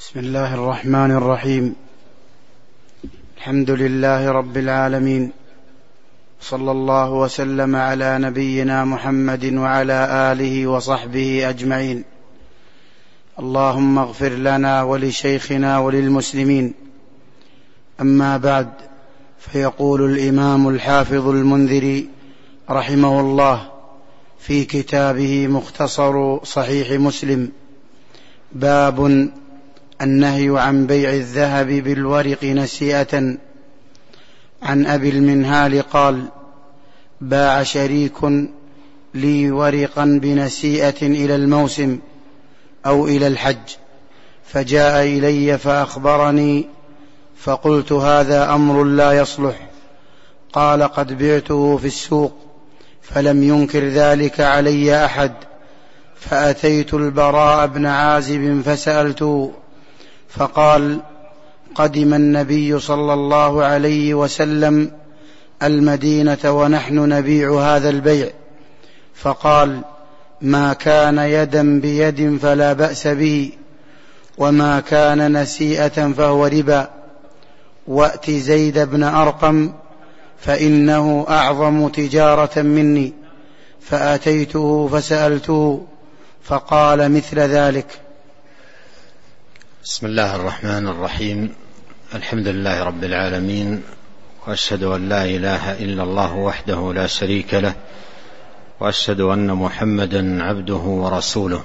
بسم الله الرحمن الرحيم. الحمد لله رب العالمين، صلى الله وسلم على نبينا محمد وعلى آله وصحبه أجمعين. اللهم اغفر لنا ولشيخنا وللمسلمين. أما بعد، فيقول الإمام الحافظ المنذري رحمه الله في كتابه مختصر صحيح مسلم: باب النهي عن بيع الذهب بالورق نسيئة. عن أبي المنهال قال: باع شريك لي ورقا بنسيئة إلى الموسم أو إلى الحج، فجاء إلي فأخبرني، فقلت: هذا أمر لا يصلح. قال: قد بعته في السوق، فلم ينكر ذلك علي أحد. فأتيت البراء بن عازب فسألته، فقال: قدم النبي صلى الله عليه وسلم المدينة ونحن نبيع هذا البيع، فقال: ما كان يدا بيد فلا بأس به، وما كان نسيئة فهو ربا. وأت زيد بن أرقم فإنه أعظم تجارة مني. فأتيته فسألته فقال مثل ذلك. بسم الله الرحمن الرحيم. الحمد لله رب العالمين، وأشهد أن لا إله إلا الله وحده لا شريك له، وأشهد أن محمدا عبده ورسوله.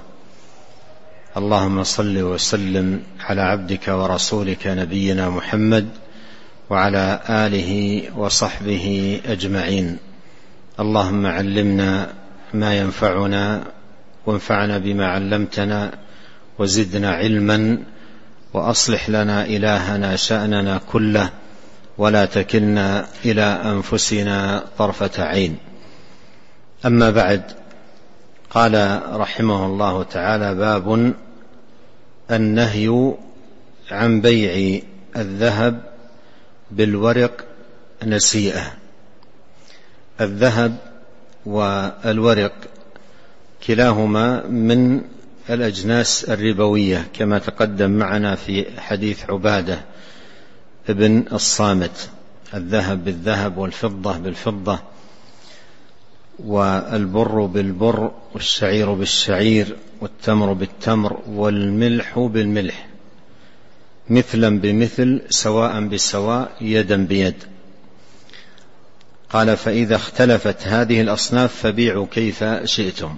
اللهم صل وسلم على عبدك ورسولك نبينا محمد وعلى آله وصحبه أجمعين. اللهم علمنا ما ينفعنا، وانفعنا بما علمتنا، وزدنا علما، وأصلح لنا إلهنا شأننا كله، ولا تكلنا إلى أنفسنا طرفة عين. أما بعد، قال رحمه الله تعالى: باب النهي عن بيع الذهب بالورق نسيئة. الذهب والورق كلاهما من الأجناس الربوية، كما تقدم معنا في حديث عبادة ابن الصامت: الذهب بالذهب، والفضة بالفضة، والبر بالبر، والشعير بالشعير، والتمر بالتمر، والملح بالملح، مثلا بمثل، سواء بسواء، يدا بيد. قال: فإذا اختلفت هذه الأصناف فبيعوا كيف شئتم.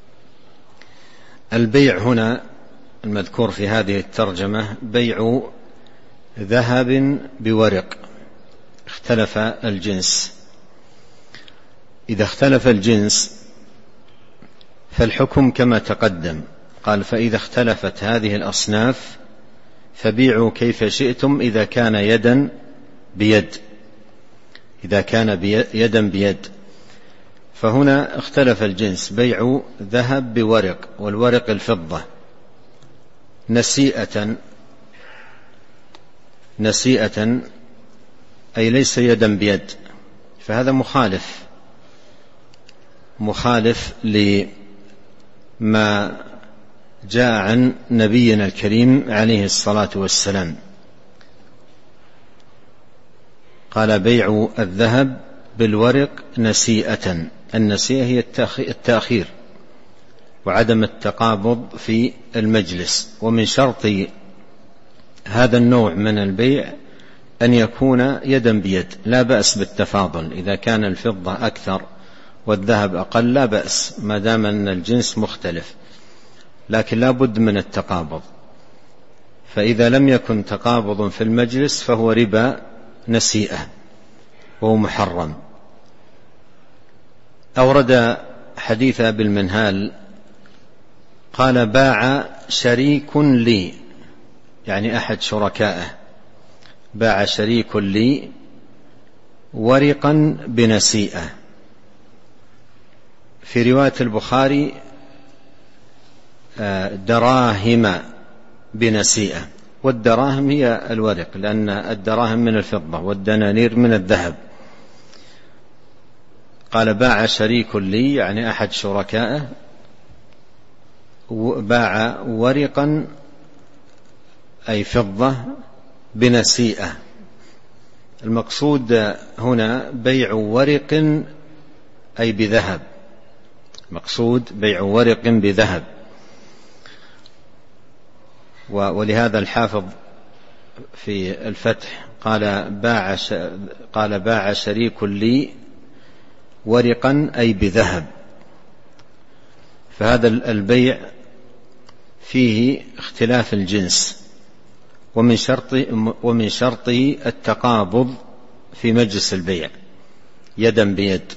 البيع هنا المذكور في هذه الترجمة بيع ذهب بورق. اختلف الجنس. إذا اختلف الجنس فالحكم كما تقدم. قال: فإذا اختلفت هذه الأصناف فبيعوا كيف شئتم إذا كان يدا بيد. إذا كان يدا بيد. فهنا اختلف الجنس، بيع ذهب بورق، والورق الفضة، نسيئة أي ليس يدا بيد. فهذا مخالف لما جاء عن نبينا الكريم عليه الصلاة والسلام. قال: بيع الذهب بالورق نسيئة. النسيئة هي التأخير وعدم التقابض في المجلس. ومن شرط هذا النوع من البيع أن يكون يدا بيد. لا بأس بالتفاضل، إذا كان الفضة أكثر والذهب أقل لا بأس، ما دام أن الجنس مختلف، لكن لا بد من التقابض. فإذا لم يكن تقابض في المجلس فهو ربا نسيئة وهو محرم. أورد حديث أبي المنهال قال: باع شريك لي، يعني أحد شركائه، باع شريك لي ورقا بنسيئة. في رواية البخاري دراهم بنسيئة، والدراهم هي الورق، لأن الدراهم من الفضة والدنانير من الذهب. قال: باع شريك لي، يعني أحد شركائه، باع ورقا أي فضة بنسيئة. المقصود هنا بيع ورق أي بذهب، مقصود بيع ورق بذهب. ولهذا الحافظ في الفتح قال باع شريك لي ورقا أي بذهب. فهذا البيع فيه اختلاف الجنس، ومن شرطه التقابض في مجلس البيع يدا بيد.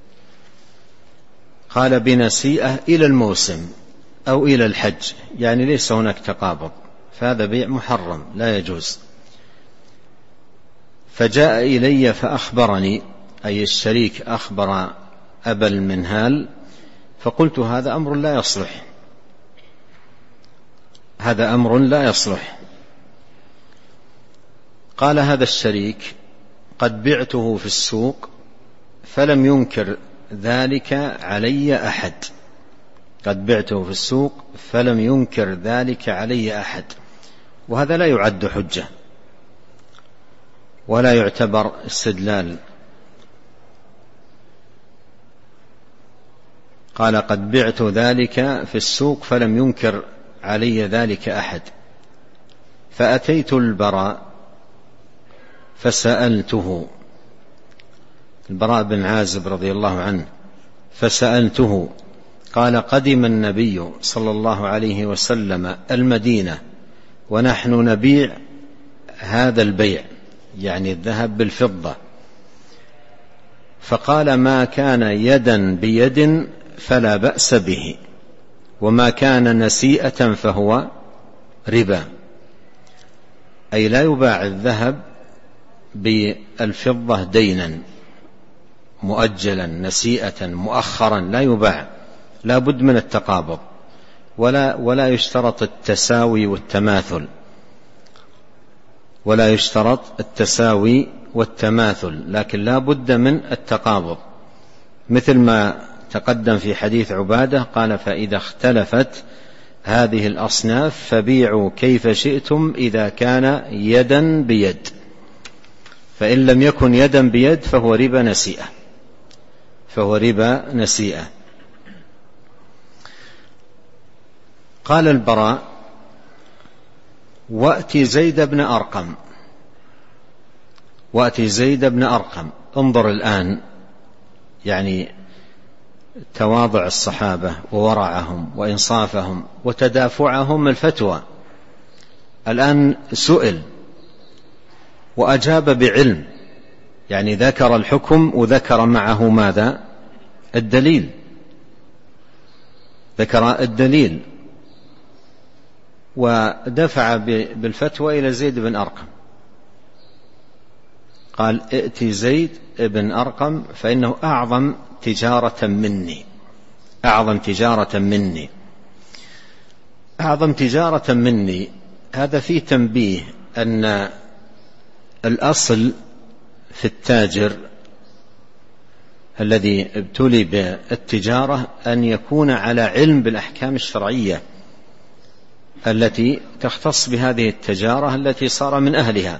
قال بنسيئة إلى الموسم أو إلى الحج، يعني ليس هناك تقابض، فهذا بيع محرم لا يجوز. فجاء إلي فأخبرني، أي الشريك أخبر أبا المنهال، فقلت هذا أمر لا يصلح، هذا أمر لا يصلح. قال هذا الشريك قد بعته في السوق فلم ينكر ذلك علي أحد، قد بعته في السوق فلم ينكر ذلك علي أحد. وهذا لا يعد حجة ولا يعتبر استدلال. قال قد بعت ذلك في السوق فلم ينكر علي ذلك أحد. فأتيت البراء فسألته، البراء بن عازب رضي الله عنه، فسألته. قال قدم النبي صلى الله عليه وسلم المدينة ونحن نبيع هذا البيع، يعني الذهب بالفضة، فقال ما كان يدا بيد فلا بأس به، وما كان نسيئة فهو ربا. أي لا يباع الذهب بالفضة دينا مؤجلا نسيئة مؤخرا، لا يباع، لا بد من التقابض، ولا يشترط التساوي والتماثل، ولا يشترط التساوي والتماثل، لكن لا بد من التقابض، مثل ما تقدم في حديث عبادة قال فإذا اختلفت هذه الأصناف فبيعوا كيف شئتم إذا كان يدا بيد، فإن لم يكن يدا بيد فهو ربا نسيئة، فهو ربا نسيئة. قال البراء وأتي زيد بن أرقم، وأتي زيد بن أرقم. انظر الآن يعني تواضع الصحابة وورعهم وإنصافهم وتدافعهم الفتوى. الآن سئل وأجاب بعلم، يعني ذكر الحكم وذكر معه ماذا؟ الدليل، ذكر الدليل، ودفع بالفتوى إلى زيد بن أرقم. قال ائتي زيد بن أرقم فإنه أعظم تجارة مني، أعظم تجارة مني، أعظم تجارة مني. هذا فيه تنبيه أن الأصل في التاجر الذي ابتلي بالتجارة أن يكون على علم بالأحكام الشرعية التي تختص بهذه التجارة التي صار من أهلها.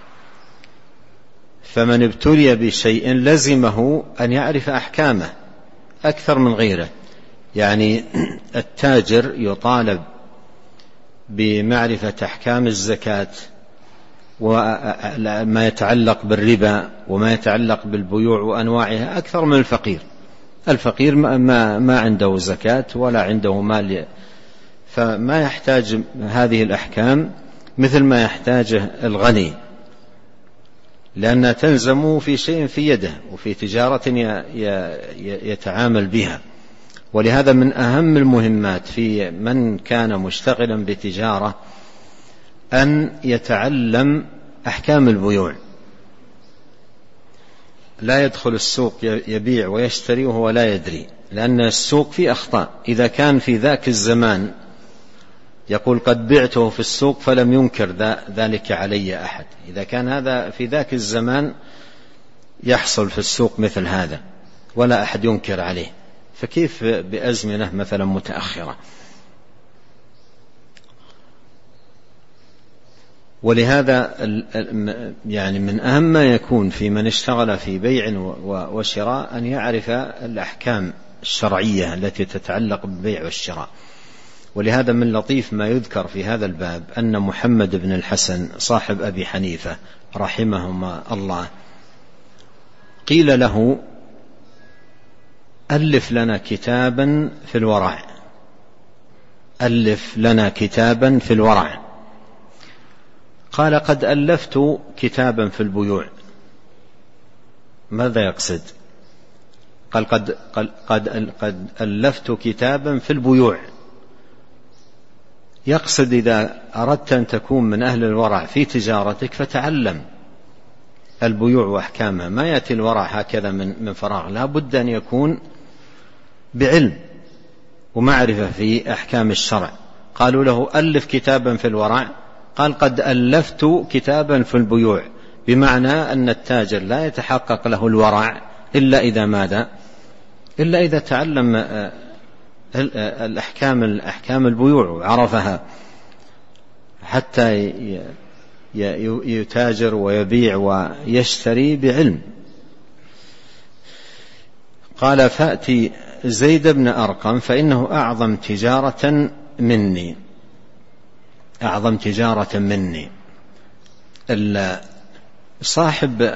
فمن ابتلي بشيء لزمه أن يعرف أحكامه أكثر من غيره. يعني التاجر يطالب بمعرفة أحكام الزكاة وما يتعلق بالربا وما يتعلق بالبيوع وأنواعها أكثر من الفقير. الفقير ما عنده زكاة ولا عنده مال، فما يحتاج هذه الأحكام مثل ما يحتاجه الغني، لأنها تلزم في شيء في يده وفي تجارة يتعامل بها. ولهذا من أهم المهمات في من كان مشتغلا بتجارة أن يتعلم أحكام البيوع، لا يدخل السوق يبيع ويشتري وهو لا يدري، لأن السوق فيه أخطاء. إذا كان في ذاك الزمان يقول قد بعته في السوق فلم ينكر ذلك علي أحد، إذا كان هذا في ذاك الزمان يحصل في السوق مثل هذا ولا أحد ينكر عليه، فكيف بأزمنة مثلا متأخرة؟ ولهذا يعني من أهم ما يكون في من اشتغل في بيع وشراء أن يعرف الأحكام الشرعية التي تتعلق بالبيع والشراء. ولهذا من لطيف ما يذكر في هذا الباب أن محمد بن الحسن صاحب أبي حنيفة رحمهما الله قيل له: ألف لنا كتابا في الورع، ألف لنا كتابا في الورع. قال: قد ألفت كتابا في البيوع. ماذا يقصد؟ قال: قد ألفت كتابا في البيوع. يقصد إذا أردت أن تكون من أهل الورع في تجارتك فتعلم البيوع وأحكامها. ما يأتي الورع هكذا من فراغ، لا بد أن يكون بعلم ومعرفة في أحكام الشرع. قالوا له: ألف كتابا في الورع. قال: قد ألفت كتابا في البيوع، بمعنى أن التاجر لا يتحقق له الورع إلا إذا ماذا؟ إلا إذا تعلم الأحكام البيوع وعرفها حتى يتاجر ويبيع ويشتري بعلم. قال: فأتي زيد بن أرقم فإنه أعظم تجارة مني، أعظم تجارة مني. صاحب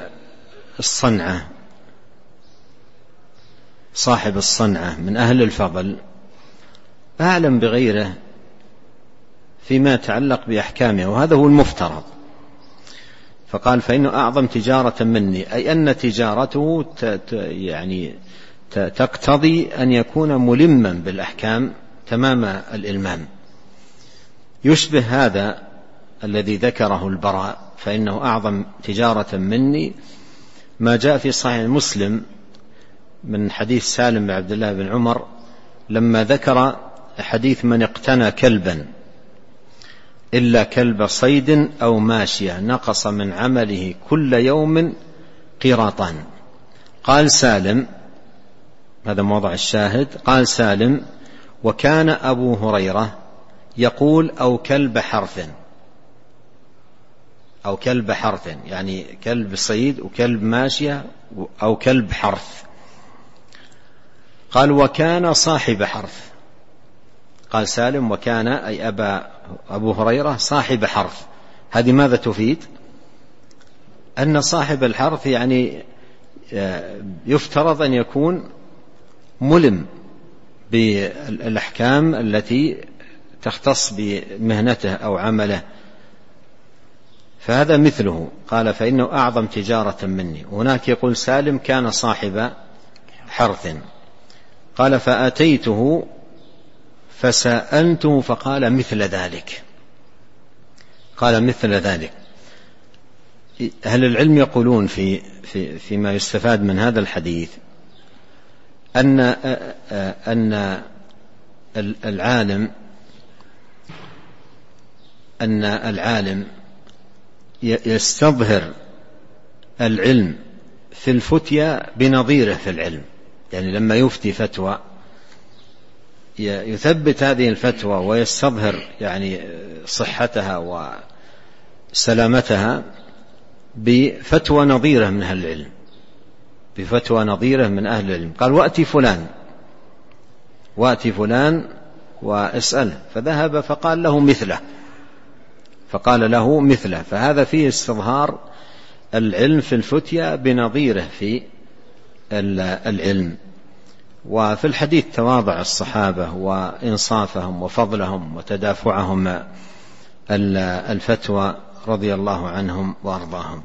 الصنعة من أهل الفضل أعلم بغيره فيما يتعلق بأحكامه، وهذا هو المفترض. فقال: فإنه أعظم تجارة مني، أي أن تجارته يعني تقتضي أن يكون ملما بالأحكام تمام الإلمام. يشبه هذا الذي ذكره البراء فإنه أعظم تجارة مني ما جاء في صحيح مسلم من حديث سالم بن عبد الله بن عمر لما ذكر حديث: من اقتنى كلبا إلا كلب صيد أو ماشية نقص من عمله كل يوم قيراطان. قال سالم، هذا موضع الشاهد، قال سالم: وكان أبو هريرة يقول: أو كلب حرث، أو كلب حرث، يعني كلب صيد وكلب ماشية أو كلب حرث. قال: وكان صاحب حرث. قال سالم: وكان أي أبو هريرة صاحب حرث. هذه ماذا تفيد؟ أن صاحب الحرث يعني يفترض أن يكون ملم بالأحكام التي تختص بمهنته أو عمله، فهذا مثله. قال: فإنه أعظم تجارة مني. هناك يقول سالم: كان صاحب حرث. قال: فأتيته فسألته فقال مثل ذلك. قال: مثل ذلك. أهل العلم يقولون فيما يستفاد من هذا الحديث أن العالم يستظهر العلم في الفتيا بنظيره في العلم. يعني لما يفتي فتوى يثبت هذه الفتوى ويستظهر يعني صحتها وسلامتها بفتوى نظيرة من أهل العلم، بفتوى نظيرة من أهل العلم. قال: وأتي فلان واسأله. فذهب فقال له مثله. فهذا فيه استظهار العلم في الفتيا بنظيره في العلم. وفي الحديث تواضع الصحابة وإنصافهم وفضلهم وتدافعهم الفتوى رضي الله عنهم وأرضاهم.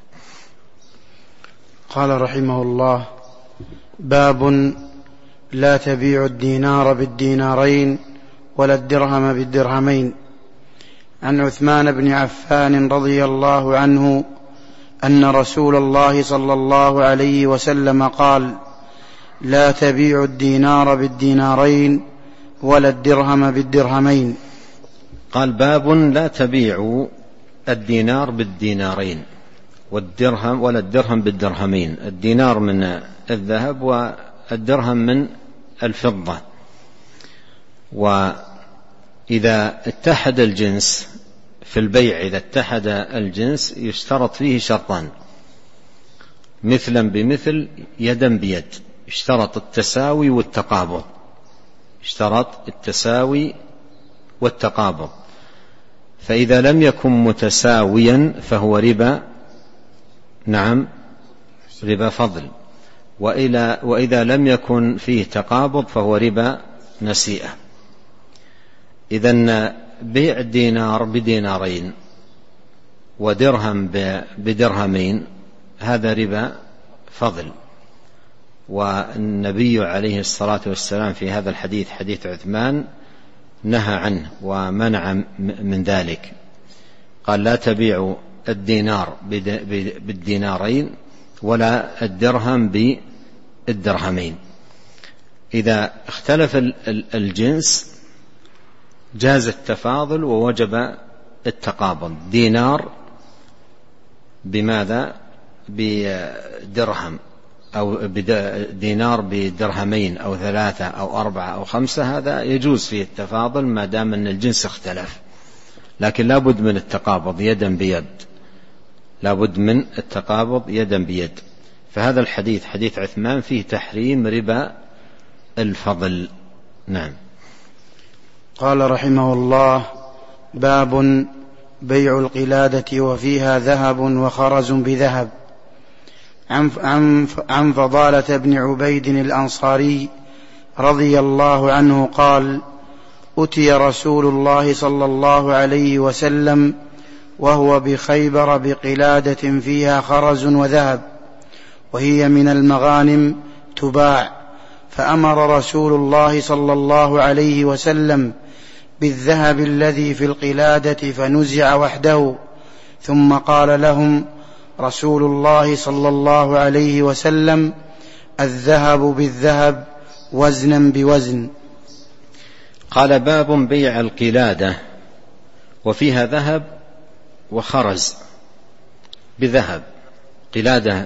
قال رحمه الله: باب لا تبيع الدينار بالدينارين ولا الدرهم بالدرهمين. عن عثمان بن عفان رضي الله عنه أن رسول الله صلى الله عليه وسلم قال: لا تبيع الدينار بالدينارين ولا الدرهم بالدرهمين. قال: باب لا تبيع الدينار بالدينارين والدرهم ولا الدرهم بالدرهمين. الدينار من الذهب والدرهم من الفضة. وإذا اتحد الجنس في البيع إذا اتحد الجنس يشترط فيه شرطان: مثلا بمثل، يدا بيد. يشترط التساوي والتقابض، يشترط التساوي والتقابض. فإذا لم يكن متساويا فهو ربا، نعم، ربا فضل. وإذا لم يكن فيه تقابض فهو ربا نسيئة. إذن بيع الدينار بدينارين ودرهم بدرهمين هذا ربا فضل. والنبي عليه الصلاة والسلام في هذا الحديث، حديث عثمان، نهى عنه ومنع من ذلك. قال: لا تبيعوا الدينار بالدينارين ولا الدرهم بالدرهمين. إذا اختلف الجنس جاز التفاضل ووجب التقابض. دينار بماذا؟ بدرهم، أو دينار بدرهمين أو 3 أو 4 أو 5، هذا يجوز فيه التفاضل ما دام أن الجنس اختلف، لكن لا بد من التقابض يدا بيد، لا بد من التقابض يدا بيد. فهذا الحديث، حديث عثمان، فيه تحريم ربا الفضل. نعم. قال رحمه الله: باب بيع القلادة وفيها ذهب وخرز بذهب. عن فضالة بن عبيد الأنصاري رضي الله عنه قال: أتي رسول الله صلى الله عليه وسلم وهو بخيبر بقلادة فيها خرز وذهب، وهي من المغانم تباع، فأمر رسول الله صلى الله عليه وسلم بالذهب الذي في القلادة فنزع وحده، ثم قال لهم رسول الله صلى الله عليه وسلم: الذهب بالذهب وزنا بوزن. قال: باب بيع القلادة وفيها ذهب وخرز بذهب. قلادة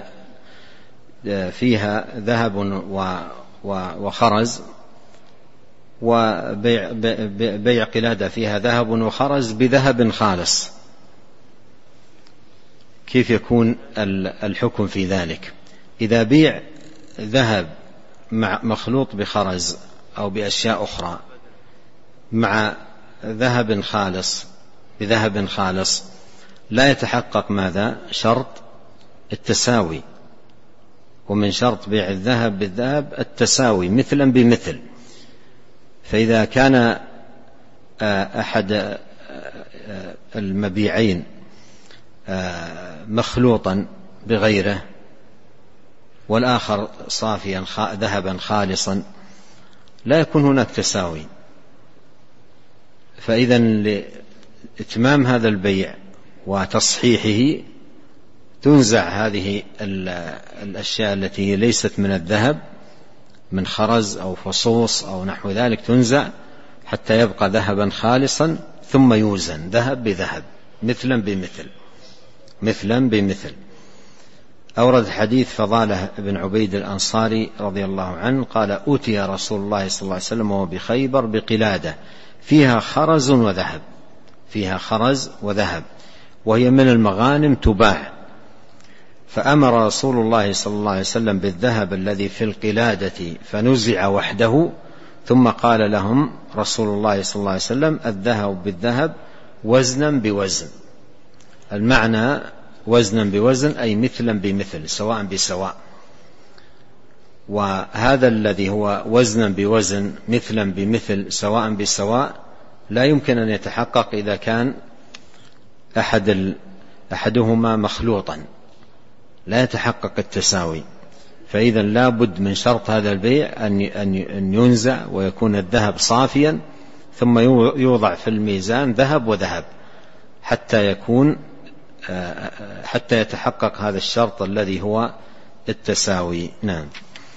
فيها ذهب وخرز، وبيع قلادة فيها ذهب وخرز بذهب خالص. كيف يكون الحكم في ذلك؟ إذا بيع ذهب مخلوط بخرز أو بأشياء أخرى مع ذهب خالص بذهب خالص، لا يتحقق ماذا؟ شرط التساوي. ومن شرط بيع الذهب بالذهب التساوي، مثلا بمثل. فإذا كان أحد المبيعين مخلوطا بغيره والآخر صافيا ذهبا خالصا، لا يكون هناك تساوي. فإذا لإتمام هذا البيع وتصحيحه تنزع هذه الأشياء التي ليست من الذهب، من خرز أو فصوص أو نحو ذلك، تنزع حتى يبقى ذهبا خالصا، ثم يوزن ذهب بذهب، مثلا بمثل، مثلا بمثل. أورد حديث فضالة بن عبيد الأنصاري رضي الله عنه قال: أتي رسول الله صلى الله عليه وسلم وهو بخيبر بقلادة فيها خرز وذهب، فيها خرز وذهب، وهي من المغانم تباع، فأمر رسول الله صلى الله عليه وسلم بالذهب الذي في القلادة فنزع وحده، ثم قال لهم رسول الله صلى الله عليه وسلم: الذهب بالذهب وزنا بوزن. المعنى وزنا بوزن أي مثلا بمثل، سواء بسواء. وهذا الذي هو وزنا بوزن، مثلا بمثل، سواء بسواء، لا يمكن أن يتحقق إذا كان أحدهما مخلوطا، لا يتحقق التساوي. فإذا لا بد من شرط هذا البيع أن ينزع ويكون الذهب صافيا، ثم يوضع في الميزان ذهب وذهب حتى يتحقق هذا الشرط الذي هو التساوي. نعم.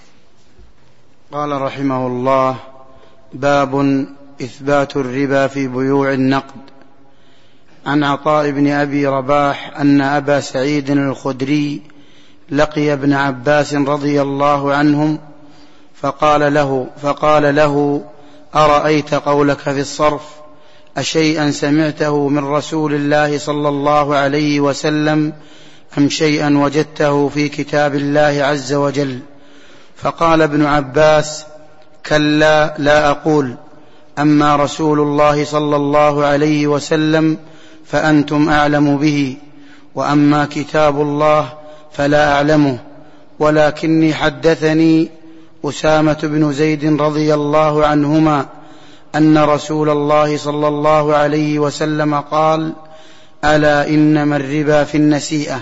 قال رحمه الله: باب إثبات الربا في بيوع النقد. عن عطاء بن أبي رباح أن أبا سعيد الخدري لقي ابن عباس رضي الله عنهم فقال له: أرأيت قولك في الصرف أشيئا سمعته من رسول الله صلى الله عليه وسلم أم شيئا وجدته في كتاب الله عز وجل؟ فقال ابن عباس: كلا، لا أقول. أما رسول الله صلى الله عليه وسلم فأنتم أعلم به، وأما كتاب الله فلا أعلمه، ولكني حدثني أسامة بن زيد رضي الله عنهما أن رسول الله صلى الله عليه وسلم قال: ألا إنما الربا في النسيئة.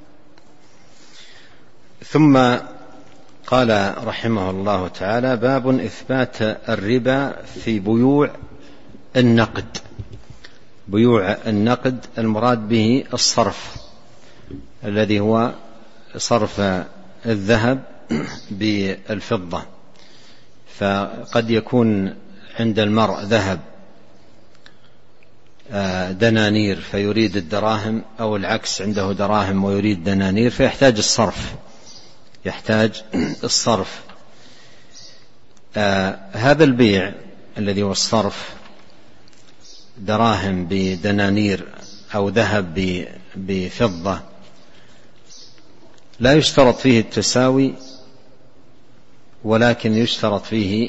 ثم قال رحمه الله تعالى: باب إثبات الربا في بيوع النقد. بيوع النقد المراد به الصرف، الذي هو صرف الذهب بالفضة. فقد يكون عند المرء ذهب دنانير فيريد الدراهم، أو العكس، عنده دراهم ويريد دنانير، فيحتاج الصرف، هذا البيع الذي هو الصرف، دراهم بدنانير أو ذهب بفضة، لا يشترط فيه التساوي، ولكن يشترط فيه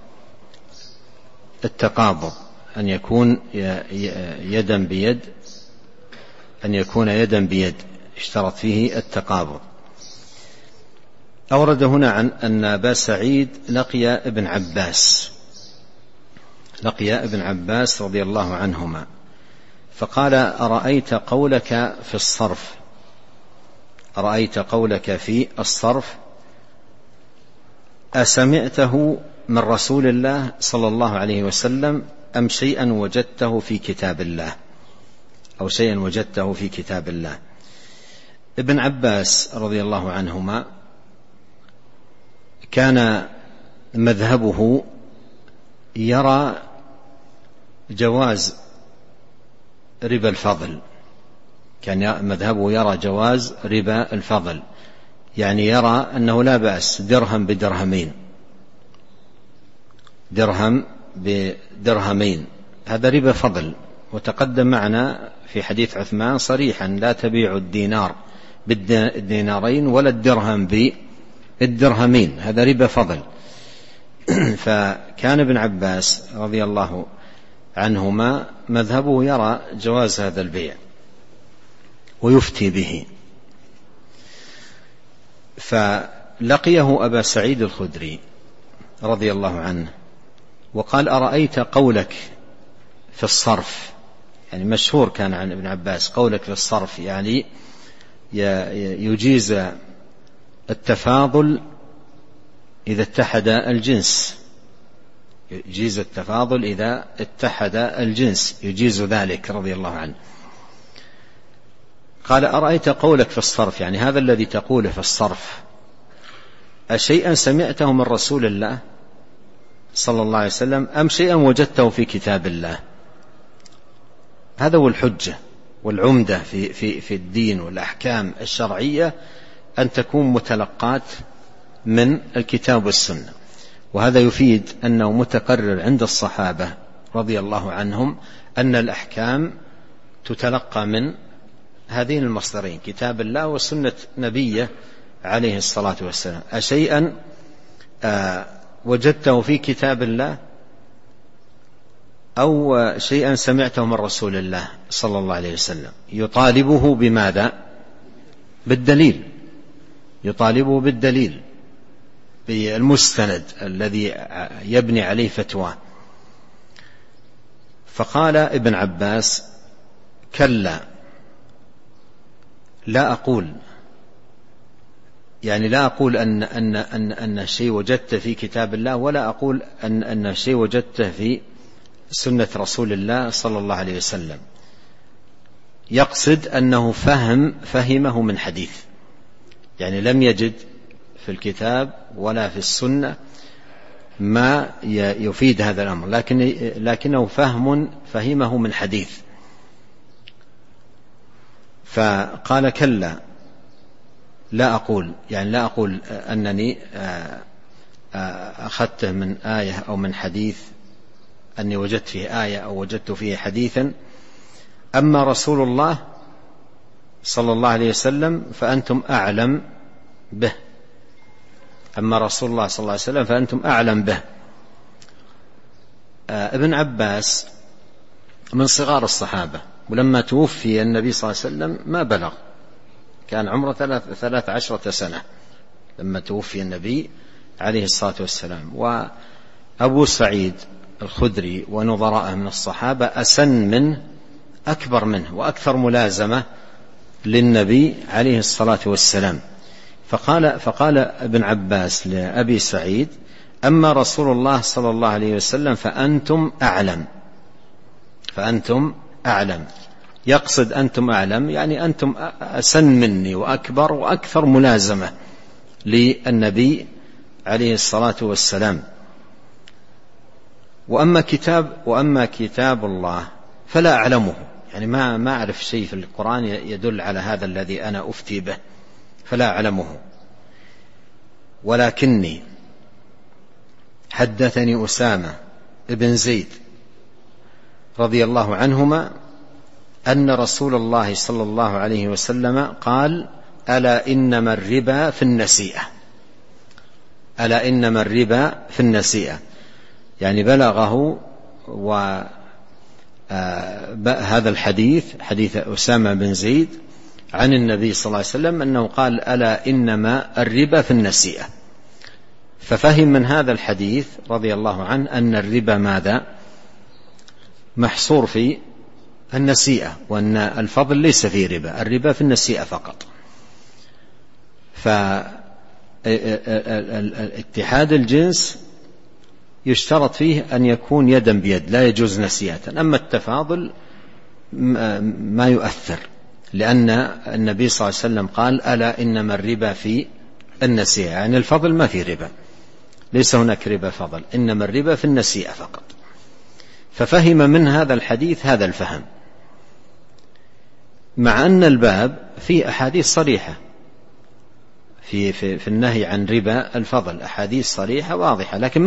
التقابض، أن يكون يدا بيد، يشترط فيه التقابض. أورد هنا عن أن أبا سعيد لقي ابن عباس رضي الله عنهما، فقال: أرأيت قولك في الصرف أسمعته من رسول الله صلى الله عليه وسلم أم شيئا وجدته في كتاب الله؟ ابن عباس رضي الله عنهما كان مذهبه يرى جواز ربا الفضل، يعني يرى أنه لا بأس درهم بدرهمين، هذا ربا فضل. وتقدم معنا في حديث عثمان صريحا: لا تبيع الدينار بالدينارين ولا الدرهم بالدرهمين، هذا ربا فضل. فكان ابن عباس رضي الله عنهما مذهبه يرى جواز هذا البيع ويفتي به. فلقيه أبا سعيد الخدري رضي الله عنه وقال: أرأيت قولك في الصرف، يعني مشهور كان عن ابن عباس قولك في الصرف، يعني يجيز التفاضل إذا اتحد الجنس، يجيز ذلك رضي الله عنه. قال: أرأيت قولك في الصرف، يعني هذا الذي تقوله في الصرف، أشيئا سمعته من رسول الله صلى الله عليه وسلم أم شيئا وجدته في كتاب الله؟ هذا هو الحجة والعمدة في الدين والأحكام الشرعية، أن تكون متلقات من الكتاب والسنة. وهذا يفيد أنه متقرر عند الصحابة رضي الله عنهم أن الأحكام تتلقى من هذين المصدرين، كتاب الله وسنة نبيه عليه الصلاة والسلام. أشيئا وجدته في كتاب الله أو شيئا سمعته من رسول الله صلى الله عليه وسلم، يطالبه بماذا؟ بالدليل، بالمستند الذي يبني عليه فتواه. فقال ابن عباس: كلا، لا أقول، يعني لا أقول أن شيء وجدته في كتاب الله، ولا أقول أن شيء وجدته في سنة رسول الله صلى الله عليه وسلم. يقصد أنه فهمه من حديث، يعني لم يجد في الكتاب ولا في السنة ما يفيد هذا الأمر، لكنه فهمه من حديث. فقال: كلا، لا أقول، يعني لا أقول أنني أخذته من آية أو من حديث أني وجدت فيه آية أو وجدت فيه حديثا. أما رسول الله صلى الله عليه وسلم فأنتم أعلم به. أما رسول الله صلى الله عليه وسلم فأنتم أعلم به. ابن عباس من صغار الصحابة، ولما توفي النبي صلى الله عليه وسلم ما بلغ، كان عمره 13 سنة لما توفي النبي عليه الصلاة والسلام. وأبو سعيد الخدري ونظراءه من الصحابة أسن منه، أكبر منه، وأكثر ملازمة للنبي عليه الصلاة والسلام. فقال ابن عباس لأبي سعيد: أما رسول الله صلى الله عليه وسلم فأنتم أعلم. فأنتم أعلم، يقصد أنتم أعلم يعني أنتم أسن مني وأكبر وأكثر ملازمة للنبي عليه الصلاة والسلام. وأما كتاب الله فلا أعلمه، يعني ما أعرف شيء في القرآن يدل على هذا الذي أنا أفتي به، فلا أعلمه. ولكني حدثني أسامة ابن زيد رضي الله عنهما أن رسول الله صلى الله عليه وسلم قال: ألا إنما الربا في النسيئة. ألا إنما الربا في النسيئة، يعني بلغه هذا الحديث، حديث أسامة بن زيد عن النبي صلى الله عليه وسلم أنه قال: ألا إنما الربا في النسيئة. ففهم من هذا الحديث رضي الله عنه أن الربا ماذا؟ محصور في النسيئة، وأن الفضل ليس فيه ربا، الربا في النسيئة فقط. فاتحاد الجنس يشترط فيه أن يكون يدا بيد، لا يجوز نسيئة. أما التفاضل ما يؤثر، لأن النبي صلى الله عليه وسلم قال: ألا إنما الربا في النسيئة، يعني الفضل ما في ربا، ليس هناك ربا فضل، إنما الربا في النسيئة فقط. ففهم من هذا الحديث هذا الفهم، مع أن الباب فيه أحاديث صريحة في النهي عن ربا الفضل، أحاديث صريحة واضحة، لكن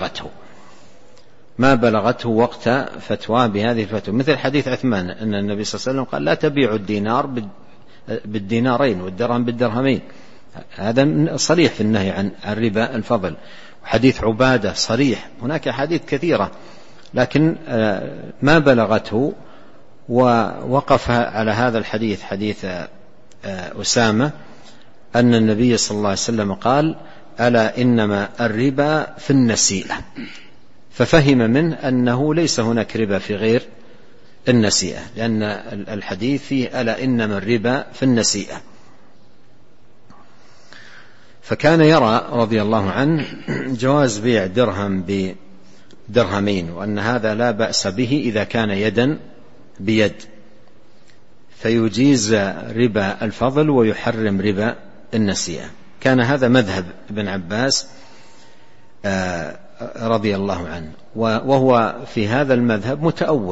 ما بلغته وقت فتوى بهذه الفتوى. مثل حديث عثمان أن النبي صلى الله عليه وسلم قال: لا تبيعوا الدينار بالدينارين والدرهم بالدرهمين، هذا صريح في النهي عن ربا الفضل. وحديث عبادة صريح. هناك حديث كثيرة لكن ما بلغته، ووقف على هذا الحديث، حديث أسامة، أن النبي صلى الله عليه وسلم قال: ألا إنما الربا في النسيئة. ففهم منه أنه ليس هناك ربا في غير النسيئة، لأن الحديث فيه ألا إنما الربا في النسيئة. فكان يرى رضي الله عنه جواز بيع درهم بدرهمين، وأن هذا لا بأس به إذا كان يدا بيد، فيجيز ربا الفضل ويحرم ربا النسيئة. كان هذا مذهب ابن عباس رضي الله عنه، وهو في هذا المذهب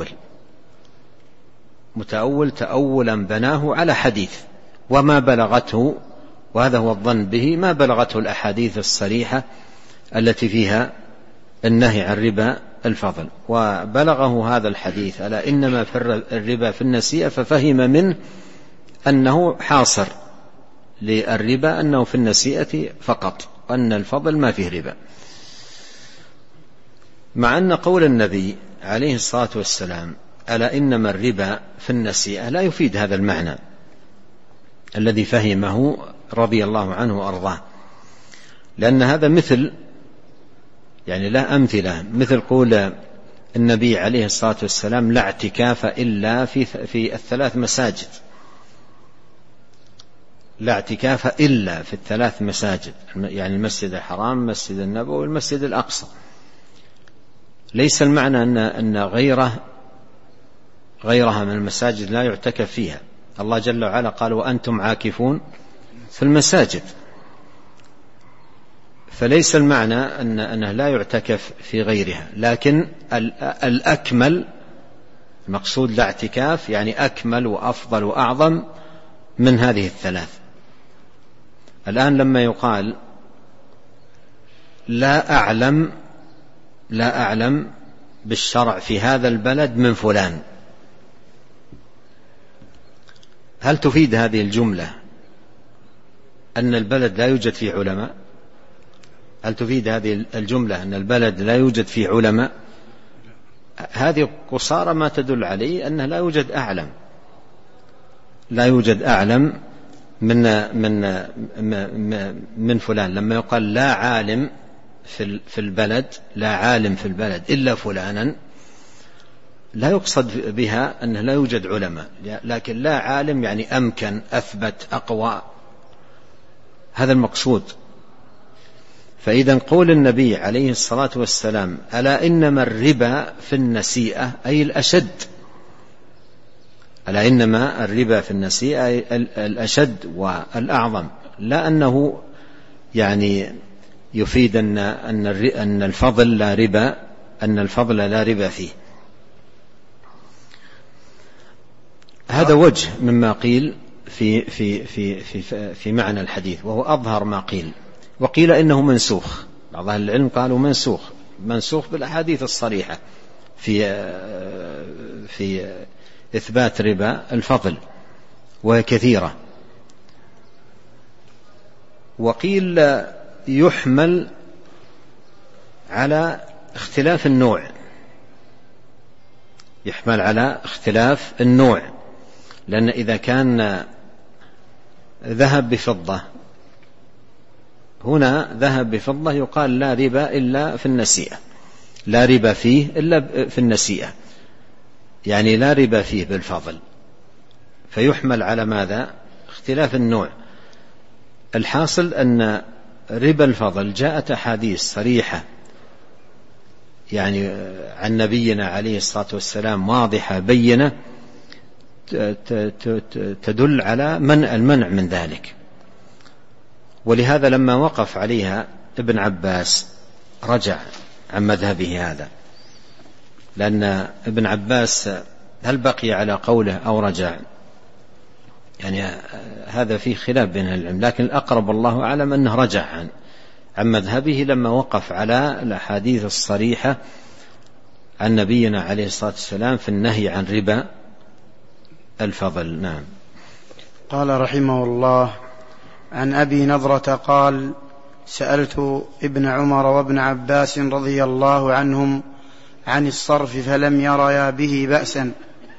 متأول تأولا بناه على حديث، وما بلغته، وهذا هو الظن به، ما بلغته الأحاديث الصريحة التي فيها النهي عن ربا الفضل. وبلغه هذا الحديث: ألا إنما الربا في النسيئة، ففهم منه أنه حاصر للربا أنه في النسيئة فقط، وأن الفضل ما فيه ربا. مع أن قول النبي عليه الصلاة والسلام: ألا إنما الربا في النسيئة، لا يفيد هذا المعنى الذي فهمه رضي الله عنه وأرضاه، لأن هذا مثل، يعني لا أمثلة، مثل قول النبي عليه الصلاة والسلام: لا اعتكاف إلا في الثلاث مساجد. لا اعتكاف إلا في الثلاث مساجد، يعني المسجد الحرام، المسجد النبوي، والمسجد الأقصى. ليس المعنى أن غيرها من المساجد لا يعتكف فيها. الله جل وعلا قال: وأنتم عاكفون في المساجد. فليس المعنى أنه لا يعتكف في غيرها، لكن الأكمل، المقصود لا اعتكاف يعني أكمل وأفضل وأعظم من هذه الثلاث. الآن لما يقال لا أعلم بالشرع في هذا البلد من فلان. هل تفيد هذه الجملة أن البلد لا يوجد فيه علماء؟ هل تفيد هذه الجملة أن البلد لا يوجد فيه علماء؟ هذه قصارى ما تدل عليه أنه لا يوجد أعلم من فلان. لما يقال لا عالم في البلد، لا عالم في البلد إلا فلانا، لا يقصد بها أنه لا يوجد علماء، لكن لا عالم يعني أمكن، أثبت، أقوى، هذا المقصود. فإذا قول النبي عليه الصلاة والسلام ألا إنما الربا في النسيئة أي الأشد، ألا إنما الربا في النسيئة أي الأشد والأعظم، لا أنه يعني يفيد أن الفضل لا ربا، أن الفضل لا ربا فيه. هذا وجه مما قيل في معنى الحديث، وهو أظهر ما قيل. وقيل إنه منسوخ، بعض أهل العلم قالوا منسوخ بالأحاديث الصريحة في إثبات ربا الفضل، وهي كثيرة. وقيل يحمل على اختلاف النوع، لأن إذا كان ذهب بفضة، هنا ذهب بفضة يقال لا ربا إلا في النسيئة، لا ربا فيه إلا في النسيئة، يعني لا ربا فيه بالفضل، فيحمل على ماذا؟ اختلاف النوع. الحاصل أن ربا الفضل جاءت أحاديث صريحة يعني عن نبينا عليه الصلاة والسلام واضحة بينة تدل على المنع من ذلك. ولهذا لما وقف عليها ابن عباس رجع عن مذهبه هذا، لأن ابن عباس هل بقي على قوله أو رجع؟ يعني هذا فيه خلاف بين العلم، لكن الأقرب الله أعلم أنه رجع عن مذهبه لما وقف على الأحاديث الصريحة عن نبينا عليه الصلاة والسلام في النهي عن ربا الفضل. نعم. قال رحمه الله: عن أبي نضرة قال: سألت ابن عمر وابن عباس رضي الله عنهم عن الصرف فلم يريا به بأسا،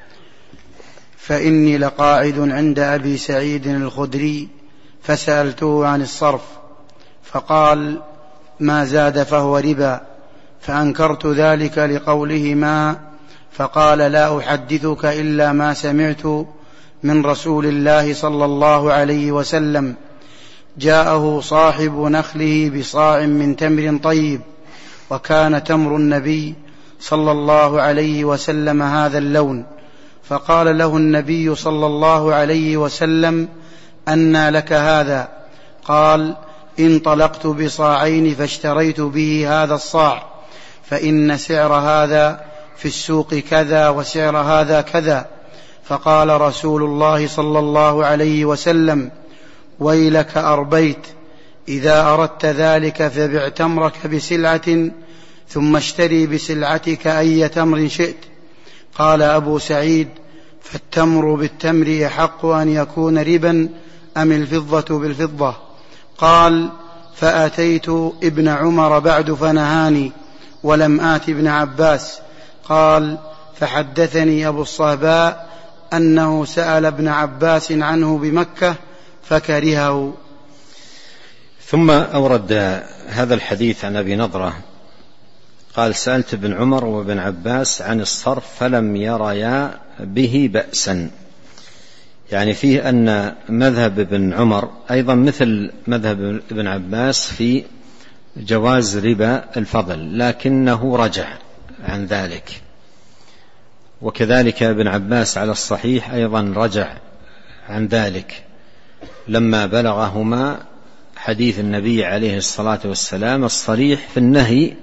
فإني لقاعد عند أبي سعيد الخدري فسألته عن الصرف فقال: ما زاد فهو ربا، فأنكرت ذلك لقولهما، فقال: لا أحدثك إلا ما سمعت من رسول الله صلى الله عليه وسلم: جاءه صاحب نخله بصاع من تمر طيب، وكان تمر النبي صلى الله عليه وسلم هذا اللون، فقال له النبي صلى الله عليه وسلم: أنى لك هذا؟ قال: انطلقت بصاعين فاشتريت به هذا الصاع، فإن سعر هذا في السوق كذا وسعر هذا كذا. فقال رسول الله صلى الله عليه وسلم: ويلك أربيت، إذا أردت ذلك فبع تمرك بسلعة ثم اشتري بسلعتك أي تمر شئت. قال أبو سعيد: فالتمر بالتمر أحق أن يكون ربا أم الفضة بالفضة؟ قال: فأتيت ابن عمر بعد فنهاني ولم آت ابن عباس. قال: فحدثني أبو الصهباء أنه سأل ابن عباس عنه بمكة فكرهه. ثم أورد هذا الحديث عن أبي نضرة قال: سألت ابن عمر وابن عباس عن الصرف فلم يريا به بأسا، يعني فيه أن مذهب ابن عمر أيضا مثل مذهب ابن عباس في جواز ربا الفضل، لكنه رجع عن ذلك. وكذلك ابن عباس على الصحيح أيضا رجع عن ذلك لما بلغهما حديث النبي عليه الصلاة والسلام الصريح في النهي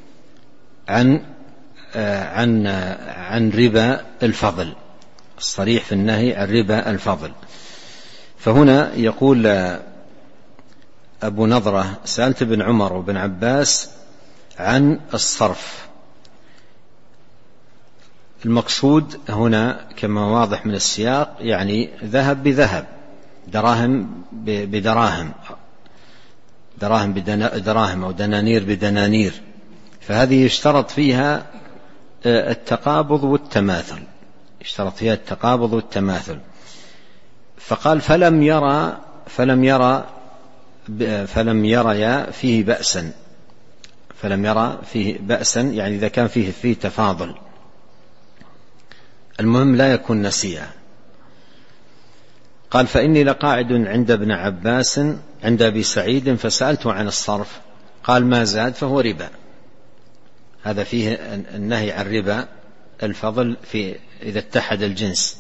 عن ربا الفضل، الصريح في النهي عن ربا الفضل. فهنا يقول أبو نضرة: سألت ابن عمر وابن عباس عن الصرف، المقصود هنا كما واضح من السياق يعني ذهب بذهب، دراهم بدراهم، دراهم بدراهم أو دنانير بدنانير، فهذه يشترط فيها التقابض والتماثل، يشترط فيها التقابض والتماثل. فقال فلم يرى فيه بأسا، فلم يرى فيه بأسا يعني إذا كان فيه تفاضل، المهم لا يكون نسيئا. قال فإني لقاعد عند ابن عباس عند أبي سعيد فسألته عن الصرف قال ما زاد فهو ربا. هذا فيه النهي عن ربا الفضل إذا اتحد الجنس.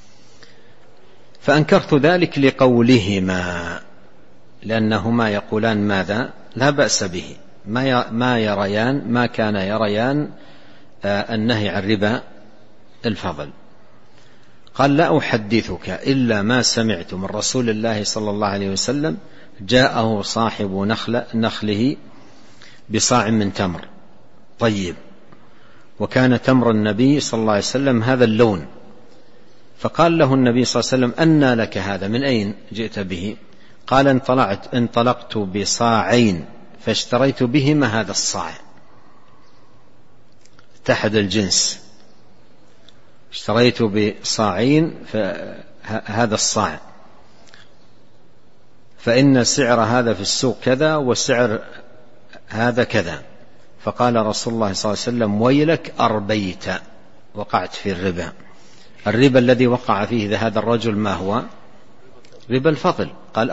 فأنكرت ذلك لقولهما، لأنهما يقولان ماذا؟ لا بأس به، ما كان يريان النهي عن ربا الفضل. قال لا أحدثك إلا ما سمعت من رسول الله صلى الله عليه وسلم جاءه صاحب نخله بصاع من تمر طيب، وكان تمر النبي صلى الله عليه وسلم هذا اللون، فقال له النبي صلى الله عليه وسلم أنى لك هذا؟ من أين جئت به؟ قال انطلقت بصاعين فاشتريت بهما هذا الصاع، اتحد الجنس، اشتريت بصاعين هذا الصاع، فإن سعر هذا في السوق كذا وسعر هذا كذا. فقال رسول الله صلى الله عليه وسلم ويلك أربيت، وقعت في الربا. الربا الذي وقع فيه هذا الرجل ما هو؟ ربا الفضل. قال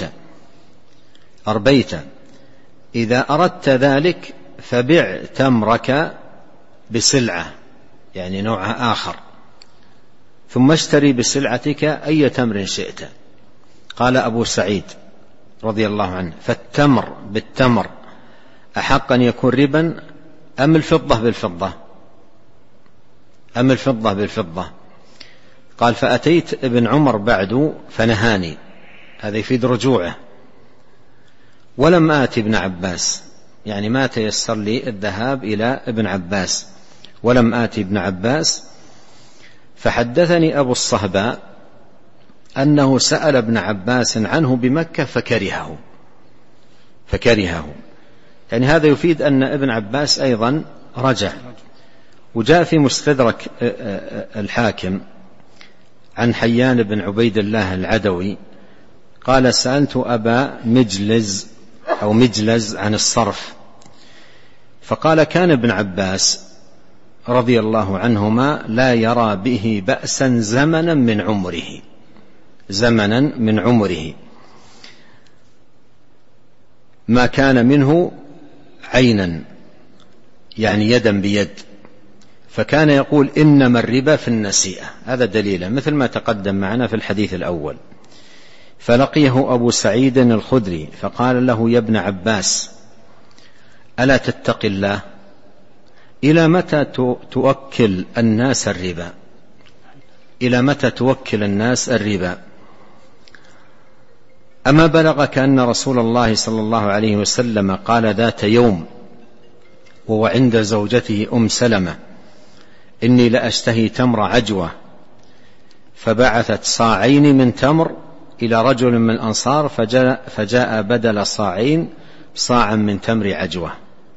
أربيت، إذا أردت ذلك فبع تمرك بسلعة يعني نوع آخر، ثم اشتري بسلعتك أي تمر شئت. قال أبو سعيد رضي الله عنه فالتمر بالتمر أحق أن يكون ربا أم الفضة بالفضة؟ أم الفضة بالفضة؟ قال فأتيت ابن عمر بعد فنهاني، هذا يفيد رجوعه، ولم آتي ابن عباس، يعني ما تيسر لي الذهاب إلى ابن عباس، ولم آتي ابن عباس. فحدثني أبو الصهباء أنه سأل ابن عباس عنه بمكة فكرهه، يعني هذا يفيد أن ابن عباس أيضا رجع. وجاء في مستدرك الحاكم عن حيان بن عبيد الله العدوي قال سألت أبا مجلز عن الصرف، فقال كان ابن عباس رضي الله عنهما لا يرى به بأسا زمنا من عمره ما كان منه عينا يعني يدا بيد، فكان يقول إنما الربا في النسيئة، هذا دليل مثل ما تقدم معنا في الحديث الأول. فلقيه أبو سعيد الخدري فقال له يا ابن عباس ألا تتقي الله؟ إلى متى توكل الناس الربا؟ إلى متى توكل الناس الربا؟ أما بلغك أن رسول الله صلى الله عليه وسلم قال ذات يوم وهو عند زوجته سلمة إني لأشتهي تمر عجوة، فبعثت صاعين من تمر إلى رجل من الأنصار فجاء بدل صاعين صاعا من تمر عجوة،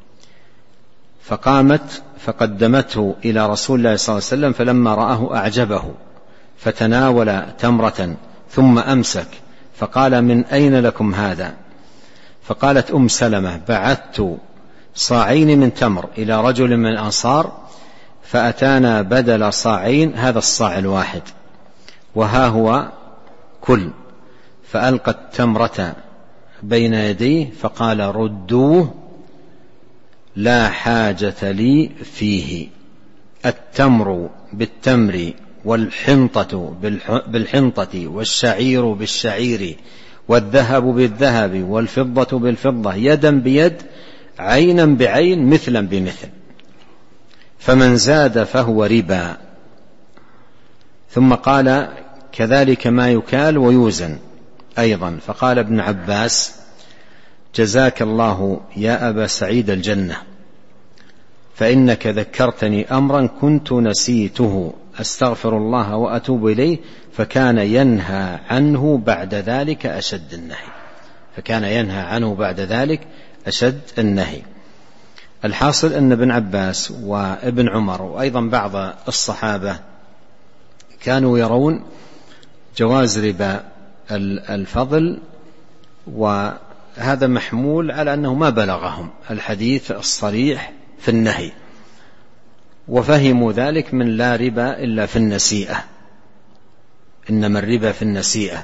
فقامت فقدمته إلى رسول الله صلى الله عليه وسلم، فلما رآه أعجبه فتناول تمرة ثم أمسك، فقال من أين لكم هذا؟ فقالت سلمة بعثت صاعين من تمر إلى رجل من الأنصار فأتانا بدل صاعين هذا الصاع الواحد، وها هو كل. فألقى التمرة بين يديه فقال ردوه لا حاجة لي فيه، التمر بالتمر والحنطة بالحنطة والشعير بالشعير والذهب بالذهب والفضة بالفضة يدا بيد عينا بعين مثلا بمثل، فمن زاد فهو ربا. ثم قال كذلك ما يكال ويوزن أيضا. فقال ابن عباس جزاك الله يا أبا سعيد الجنة، فإنك ذكرتني أمرا كنت نسيته أستغفر الله وأتوب إليه. فكان ينهى عنه بعد ذلك أشد النهي. فكان ينهى عنه بعد ذلك أشد النهي. الحاصل أن ابن عباس وابن عمر وأيضا بعض الصحابة كانوا يرون جواز ربا الفضل، وهذا محمول على أنه ما بلغهم الحديث الصريح في النهي، وفهموا ذلك من لا ربا إلا في النسيئة، إنما الربا في النسيئة.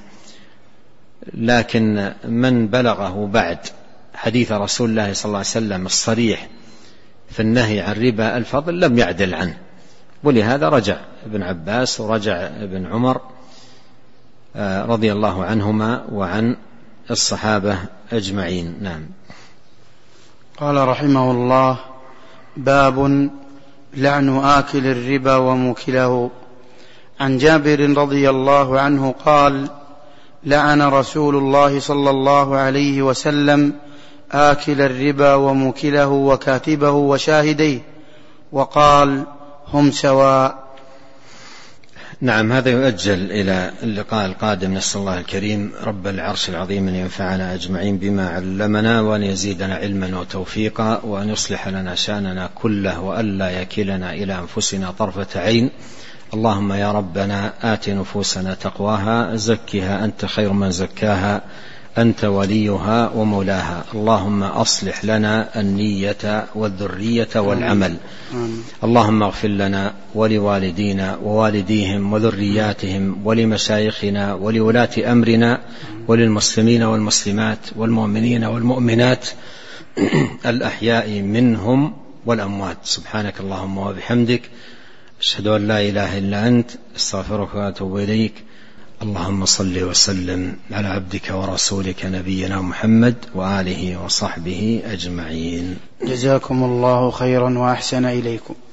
لكن من بلغه بعد حديث رسول الله صلى الله عليه وسلم الصريح في النهي عن ربا الفضل لم يعدل عنه، ولهذا رجع ابن عباس ورجع ابن عمر رضي الله عنهما وعن الصحابة أجمعين. نعم. قال رحمه الله: باب لعن آكل الربا وموكله. عن جابر رضي الله عنه قال: لعن رسول الله صلى الله عليه وسلم آكل الربا وموكله وكاتبه وشاهديه، وقال: هم سواء. نعم. هذا يؤجل إلى اللقاء القادم. نسأل الله الكريم رب العرش العظيم أن ينفعنا أجمعين بما علمنا، وأن يزيدنا علما وتوفيقا، وأن يصلح لنا شأننا كله، وأن لا يكلنا إلى أنفسنا طرفة عين. اللهم يا ربنا آت نفوسنا تقواها، زكها أنت خير من زكاها، أنت وليها ومولاها. اللهم أصلح لنا النية والذرية والعمل. اللهم اغفر لنا ولوالدينا ووالديهم وذرياتهم ولمشايخنا ولولاة أمرنا وللمسلمين والمسلمات والمؤمنين والمؤمنات الأحياء منهم والأموات. سبحانك اللهم وبحمدك، أشهد أن لا إله إلا أنت، استغفرك وأتوب إليك. اللهم صل وسلم على عبدك ورسولك نبينا محمد وآله وصحبه أجمعين. جزاكم الله خيرا وأحسن إليكم.